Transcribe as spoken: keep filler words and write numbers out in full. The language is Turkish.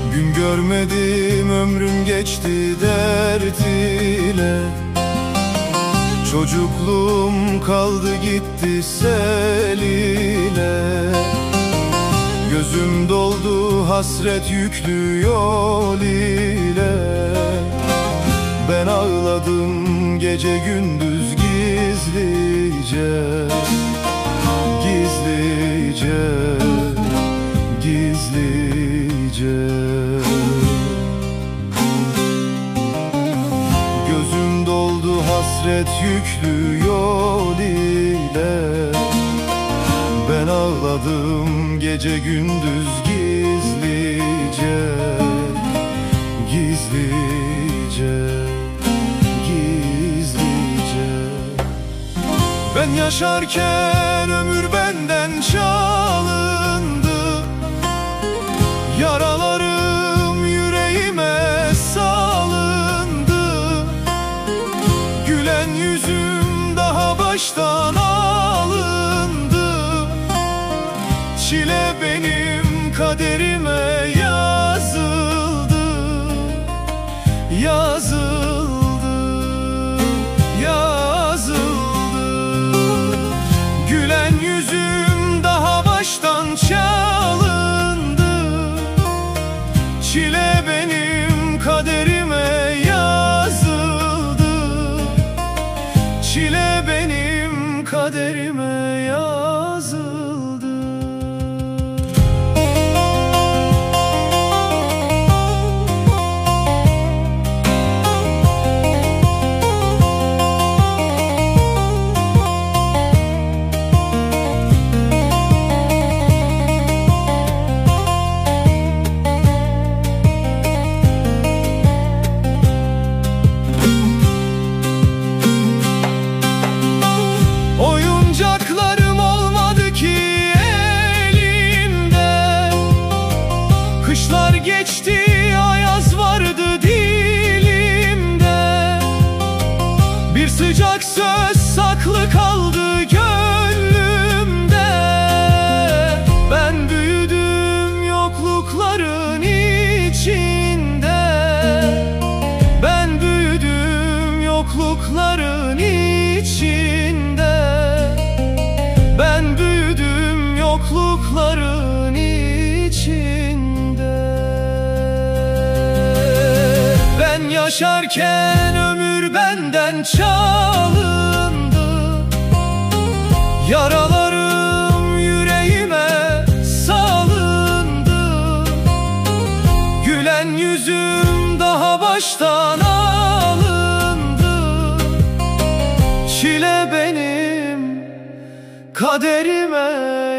Gün görmedim, ömrüm geçti dert ile. Çocukluğum kaldı gitti sel ile. Gözüm doldu hasret yüklü yol ile. Ben ağladım gece gündüz gizlice, gizlice, gizlice. Gözüm doldu hasret yüklü yol ile. Ben ağladım gece gündüz gizlice, gizlice, gizlice. Ben yaşarken ömür benden çalındı. Yaralarım yüreğime salındı. Gülen yüzüm daha baştan alındı. Çile benim kaderime yazıldı, yazıldı, yazıldı. Gülen yüzüm daha baştan çalındı. Çile benim kaderime yazıldı. Çile benim kaderime yazıldı. Oyuncaklarım olmadı ki elimde. Kışlar geçti, ayaz vardı dilimde. Bir sıcak söz saklı kaldı gönlümde. Ben büyüdüm yoklukların içinde. Ben büyüdüm yoklukların içinde. Ben büyüdüm yoklukların içinde. Ben yaşarken ömür benden çalındı. Yaralarım yüreğime salındı. Gülen yüzüm daha baştan alındı. Çile benim kaderime